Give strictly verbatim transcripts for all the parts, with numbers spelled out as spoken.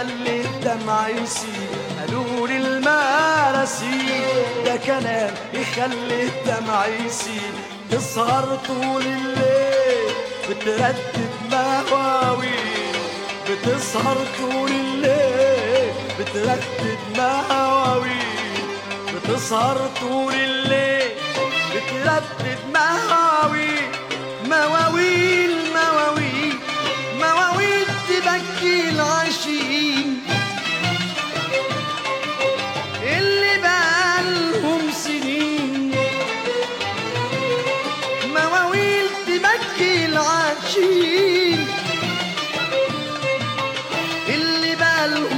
يخلي الدمع يسيل، قالوا لي المراسيل ده كلام يخلي الدمع يسيل. تسهر طول الليل بتردد مواويل، بتسهر طول الليل بتردد مواويل، بتسهر طول الليل بتردد مواويل، مواويل مواويل مواويل تبكي العاشقين اللي بقالهم سنين، مواويل تبكي العاشقين اللي بقالهم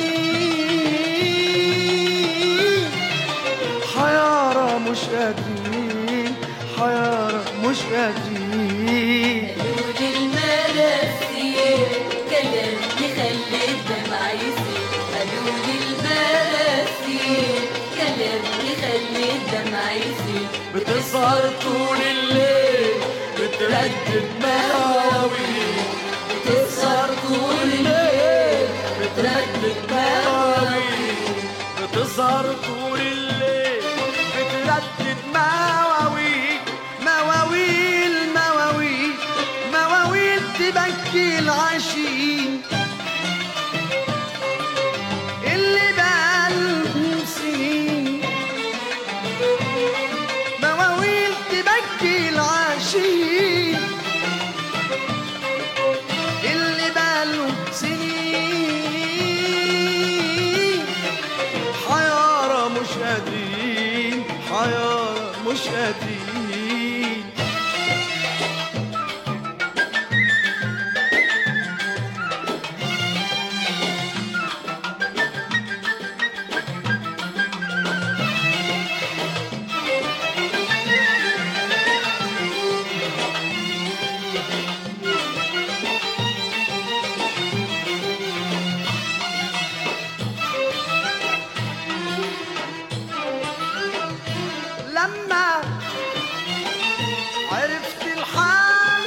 سنين. حيارى مش قادرين، حيارى مش قادرين. قالوا لي المراسيل كلام يخلي الدمع يسيل، قالوا لي المراسيل كلام يخلي الدمع يسيل. بتسهر طول الليل بتردد مواويل، بتسهر طول الليل بتردد مواويل، بتسهر طول الليل بتردد مواويل، مواويل مواويل مواويل تبكي العاشقين اللي بقالهم سنين، مواويل تبكي العاشقين اللي بقالهم سنين. حيارى مش قادرين، حيارى مش قادرين. لما عرفت الحال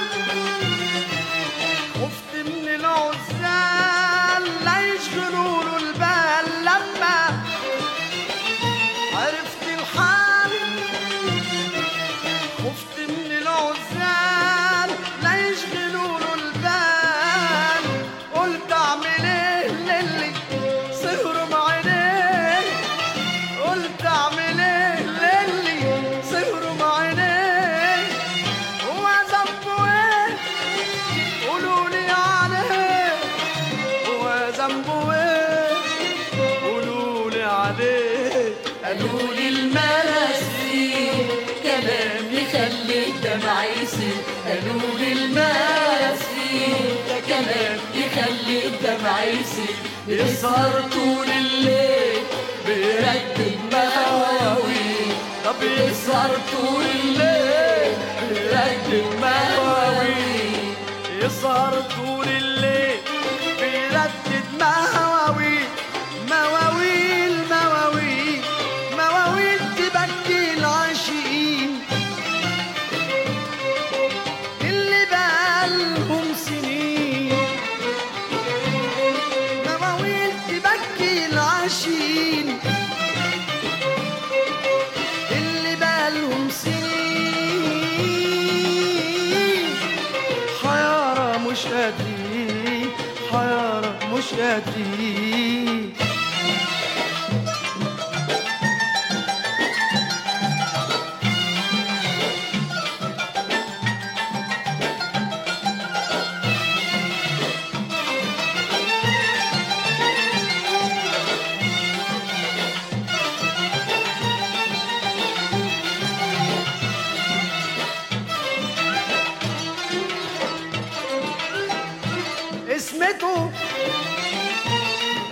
خفت من العزال لا يشغلوا له البال، لما عرفت الحال خفت من العزال لا يشغلوا له البال. قلت اعمل ايه للي سهروا معينيه، قلت اعمل ايه للي سهروا معينيه، هو ذنبه ايه قولوا لي عليه، هو ذنبه ايه قولوا لي عليه. قالوا لي المراسيل كلام يخلي الدمع يسيل، قالوا لي المراسيل كلام يخلي الدمع يسيل. يسهر طول الليل بيردد مواويل، طب يسهر طول الليل بيردد مواويل، يسهر طول الليل بيردد مواويل، مواويل مواويل مواويل تبكي العاشقين اللي بقالهم سنين، مواويل تبكي العاشقين اللي بقالهم سنين. حيارى مش قادرين، حيارى مش قادرين. اسمته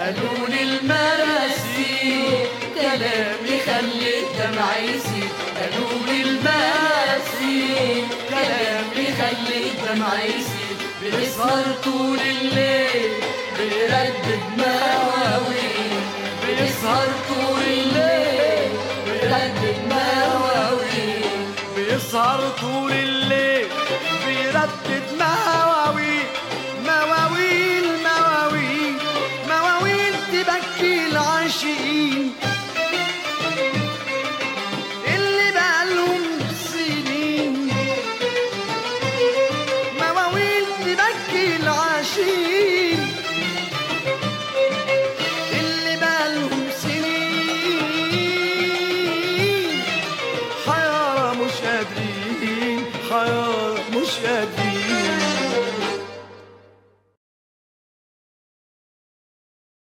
قالوا لي المراسي كلام يخلي الدمع يسيل، قالوا لي المراسي كلام يخلي الدمع يسيل. بنسهر طول الليل بنردد مواويل، بنسهر طول الليل بنردد مواويل، بيسهر طول الليل بيردد مواويل مواويل مواويل مواويل تبكي العاشقين اللي بقالهم سنين، مواويل تبكي العاشقين اللي بقالهم سنين، حيارى مش قادرين حيارى مش قادرين.